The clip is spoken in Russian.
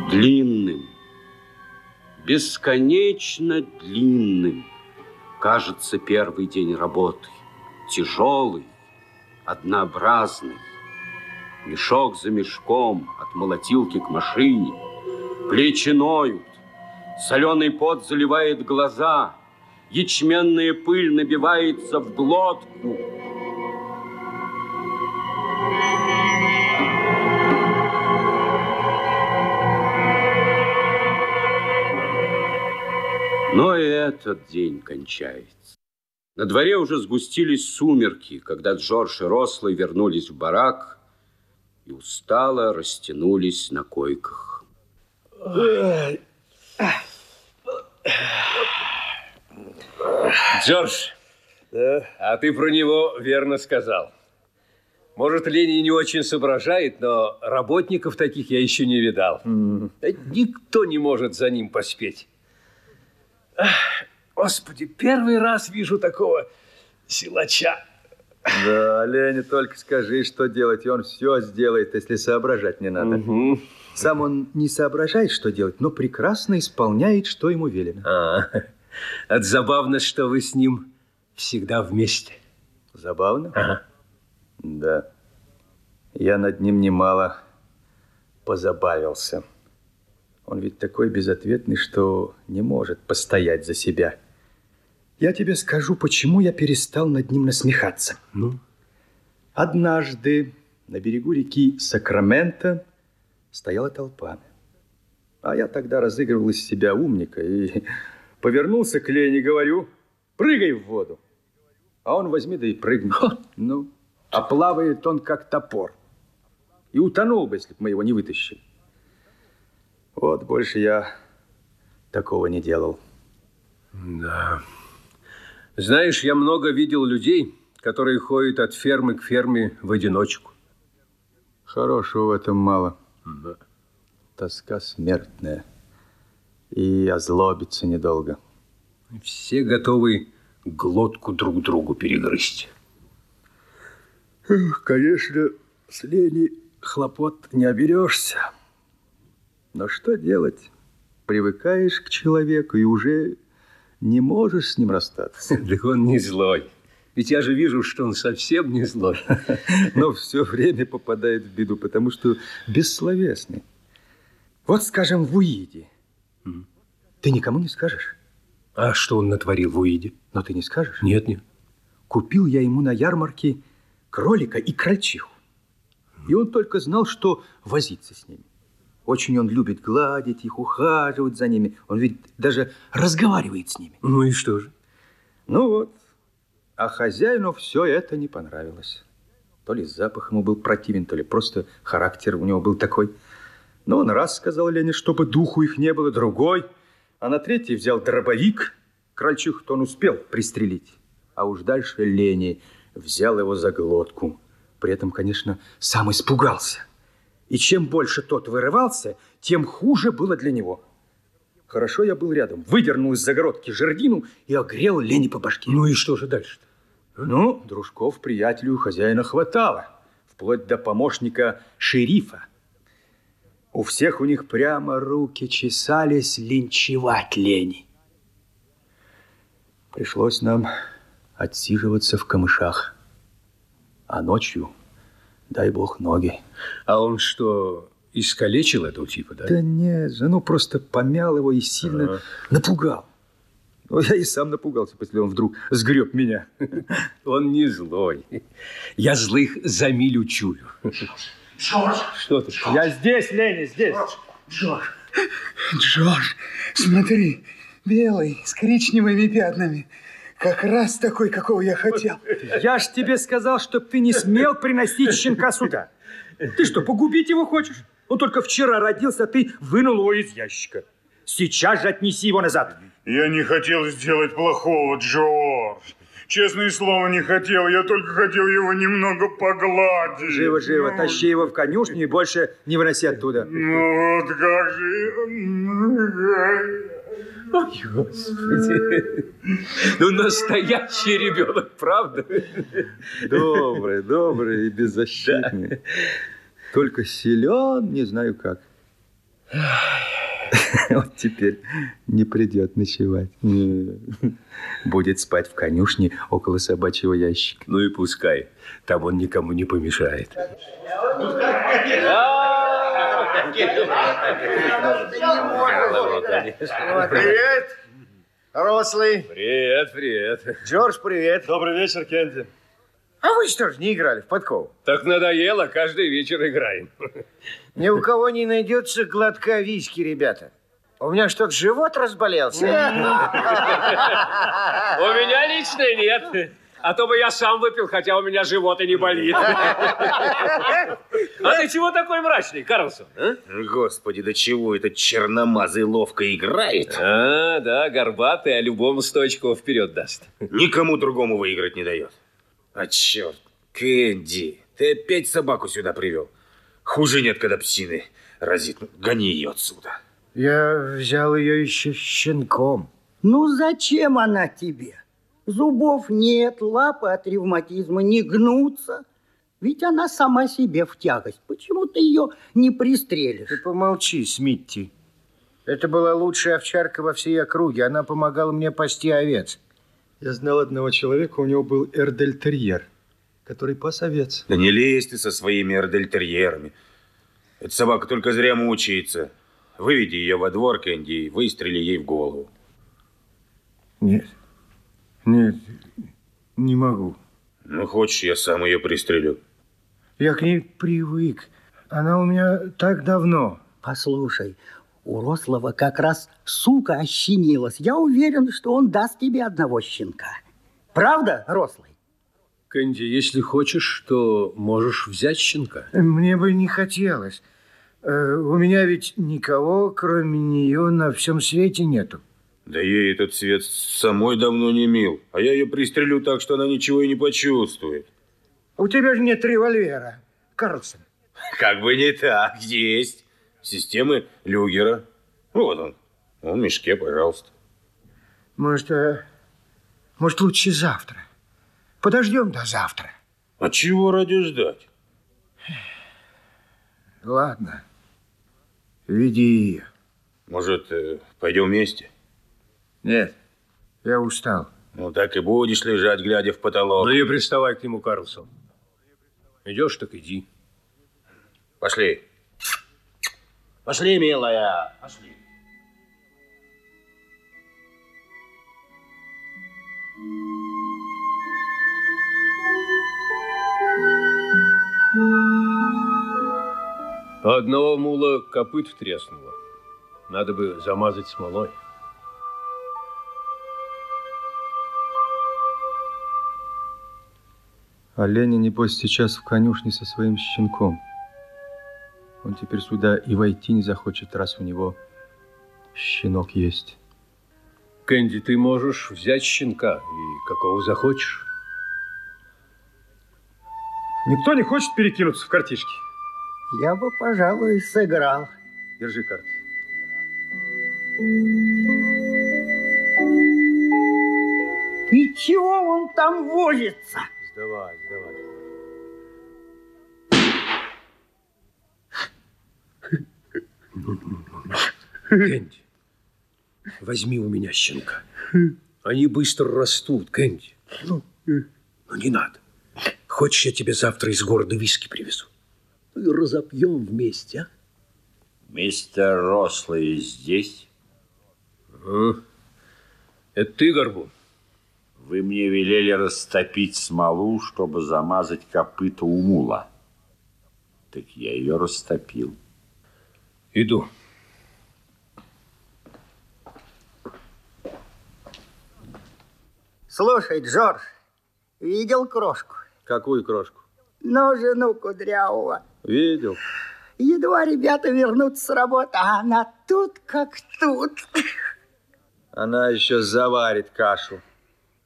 Длинным, бесконечно длинным кажется первый день работы. Тяжелый, однообразный. Мешок за мешком от молотилки к машине. Плечи ноют, соленый пот заливает глаза, ячменная пыль набивается в глотку. Но и этот день кончается. На дворе уже сгустились сумерки, когда Джордж и Рослый вернулись в барак и устало растянулись на койках. Джордж, да? А ты про него верно сказал. Может, Ленни не очень соображает, но работников таких я еще не видал. Никто не может за ним поспеть. Господи, первый раз вижу такого силача. Да, Лене, только скажи, что делать, и он все сделает, если соображать не надо. Угу. Сам он не соображает, что делать, но прекрасно исполняет, что ему велено. Это забавно, что вы с ним всегда вместе. Забавно? Ага. Да. Я над ним немало позабавился. Он ведь такой безответный, что не может постоять за себя. Я тебе скажу, почему я перестал над ним насмехаться. Ну? Однажды на берегу реки Сакраменто стояла толпа. А я тогда разыгрывал из себя умника и повернулся к Лене, говорю: прыгай в воду. А он возьми да и прыгни. Ну, а плавает он как топор. И утонул бы, если бы мы его не вытащили. Вот больше я такого не делал. Да. Знаешь, я много видел людей, которые ходят от фермы к ферме в одиночку. Хорошего в этом мало. Да. Тоска смертная. И озлобиться недолго. Все готовы глотку друг другу перегрызть. Конечно, с Леней хлопот не оберешься. Но что делать? Привыкаешь к человеку и уже не можешь с ним расстаться. Да он не злой. Ведь я же вижу, что он совсем не злой. Но все время попадает в беду, потому что бессловесный. Вот, скажем, в Уиде. Ты никому не скажешь? А что он натворил в Уиде? Но ты не скажешь? Нет, нет. Купил я ему на ярмарке кролика и крольчиху. И он только знал, что возиться с ними. Очень он любит гладить их, ухаживать за ними. Он ведь даже разговаривает с ними. Ну и что же? Ну вот. А хозяину все это не понравилось. То ли запах ему был противен, то ли просто характер у него был такой. Но он раз сказал Лене, чтобы духу их не было, другой. А на третий взял дробовик. Крольчиху-то он успел пристрелить. А уж дальше Лене взял его за глотку. При этом, конечно, сам испугался. И чем больше тот вырывался, тем хуже было для него. Хорошо я был рядом, выдернул из загородки жердину и огрел Лене по башке. Ну и что же дальше-то? Ну, дружков приятелю хозяина хватало, вплоть до помощника шерифа. У всех у них прямо руки чесались линчевать Лене. Пришлось нам отсиживаться в камышах. А ночью, дай бог, ноги. А он что, искалечил этого типа, да? Да нет же, ну просто помял его и сильно напугал. Ну, я и сам напугался, если он вдруг сгреб меня. Он не злой. Я злых за милю чую. Джордж! Что ты? Я здесь, Леня, здесь. Джордж, смотри, белый, с коричневыми пятнами. Как раз такой, какого я хотел. Я ж тебе сказал, чтоб ты не смел приносить щенка сюда. Ты что, погубить его хочешь? Он только вчера родился, а ты вынул его из ящика. Сейчас же отнеси его назад. Я не хотел сделать плохого, Джордж. Честное слово, не хотел. Я только хотел его немного погладить. Живо, живо, тащи его в конюшню и больше не выноси оттуда. Ну вот как же... Ой, Господи. Ну, настоящий ребенок, правда? Добрый, добрый и беззащитный. Да. Только силен, не знаю как. Вот теперь не придет ночевать. Не. Будет спать в конюшне около собачьего ящика. Ну и пускай. Там он никому не помешает. Привет, рослый. Привет, привет. Джордж, привет. Добрый вечер, Кенди. А вы что ж не играли в подкову? Так надоело, каждый вечер играем. Ни у кого не найдется глотка виски, ребята. У меня что-то живот разболелся. У меня лично нет. А то бы я сам выпил, хотя у меня живот и не болит. А ты чего такой мрачный, Карлсон? А? Господи, до чего этот черномазый ловко играет? А, да, горбатый, а любому 100 очков вперед даст. Никому другому выиграть не дает. А черт, Кэнди, ты опять собаку сюда привел. Хуже нет, когда псины разит. Гони ее отсюда. Я взял ее еще щенком. Ну зачем она тебе? Зубов нет, лапы от ревматизма не гнутся. Ведь она сама себе в тягость. Почему ты ее не пристрелишь? Ты помолчи, Смитти. Это была лучшая овчарка во всей округе. Она помогала мне пасти овец. Я знал одного человека, у него был эрдельтерьер, который пас овец. Да не лезь ты со своими эрдельтерьерами. Эта собака только зря мучается. Выведи ее во двор, Кэнди, и выстрели ей в голову. Нет, нет, не могу. Ну, хочешь, я сам ее пристрелю. Я к ней привык. Она у меня так давно. Послушай, у Рослого как раз сука ощенилась. Я уверен, что он даст тебе одного щенка. Правда, Рослый? Кэнди, если хочешь, то можешь взять щенка. Мне бы не хотелось. У меня ведь никого, кроме нее, на всем свете нету. Да ей этот свет самой давно не мил. А я ее пристрелю так, что она ничего и не почувствует. У тебя же нет револьвера, Карлсон. Как бы не так, есть. Системы Люгера. Вот он. Он в мешке, пожалуйста. Может, лучше завтра. Подождем до завтра. А чего ради ждать? Ладно. Веди ее. Может, пойдем вместе? Нет, я устал. Ну, так и будешь лежать, глядя в потолок. Ну не приставай к нему, Карлсон. Идешь, так иди. Пошли. Пошли, милая, пошли. Одного мула копыт треснуло. Надо бы замазать смолой. А Леня, небось, сейчас в конюшне со своим щенком. Он теперь сюда и войти не захочет, раз у него щенок есть. Кэнди, ты можешь взять щенка, и какого захочешь. Никто не хочет перекинуться в картишки? Я бы, пожалуй, сыграл. Держи карты. И чего он там возится? Сдавай, сдавай. Кэнди, возьми у меня щенка. Они быстро растут, Кэнди. Ну, не надо. Хочешь, я тебе завтра из города виски привезу? И разопьем вместе, а? Мистер Рослый здесь? Это ты, Горбун? Вы мне велели растопить смолу, чтобы замазать копыта у мула. Так я ее растопил. Иду. Слушай, Джордж, видел крошку? Какую крошку? Ну, жену Кудрявого. Видел. Едва ребята вернутся с работы, а она тут как тут. Она еще заварит кашу.